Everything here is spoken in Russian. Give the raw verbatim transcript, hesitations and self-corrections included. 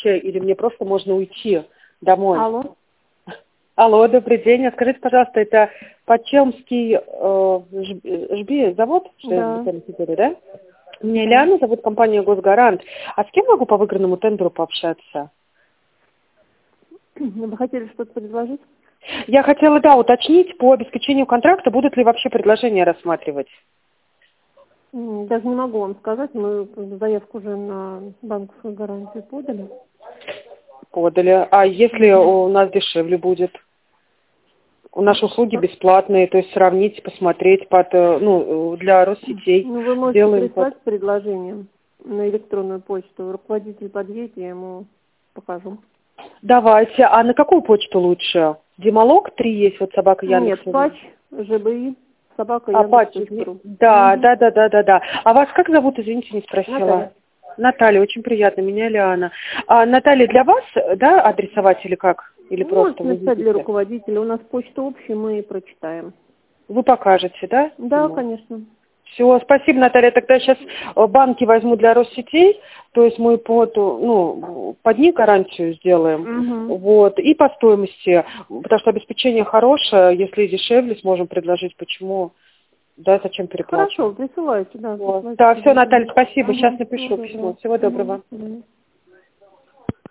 или мне просто можно уйти домой? Алло. Алло, добрый день. А скажите, пожалуйста, это Почемский э, жби завод? Да. да? Меня Ляна зовут, компания «Госгарант». А с кем могу по выигранному тендеру пообщаться? Вы хотели что-то предложить? Я хотела, да, уточнить по обеспечению контракта, будут ли вообще предложения рассматривать. Даже не могу вам сказать, мы заявку уже на банковскую гарантию подали. Подали. А если у нас дешевле будет? У нас услуги бесплатные, то есть сравнить, посмотреть под, ну, для Россетей. Ну, вы можете Делаем прислать под... предложение на электронную почту. Руководитель подъедет, я ему покажу. Давайте. А на какую почту лучше? Дималог три есть, вот собака Яндекс. Нет, пач, ЖБИ, собака А, пач, Яндекс.ру. да, Угу. да, да, да, да, да. А вас как зовут, извините, не спросила? Наталья. Наталья, очень приятно, меня Лиана. А, Наталья, для вас, да, адресовать или как? Или Ну, просто можете вы написать для видите? руководителя. У нас почта общая, мы и прочитаем. Вы покажете, да? Да, конечно. Все, спасибо, Наталья. Тогда сейчас банки возьму для Россетей, то есть мы под, ну, под них гарантию сделаем, Угу. вот, и по стоимости, потому что обеспечение хорошее, если дешевле сможем предложить, почему, да, зачем Хорошо, переплачивать. присылайте, да. Вот. Присылайте. Да, все, Наталья, спасибо, Угу. сейчас Всего напишу доброго. письмо. Всего Угу. доброго. Угу.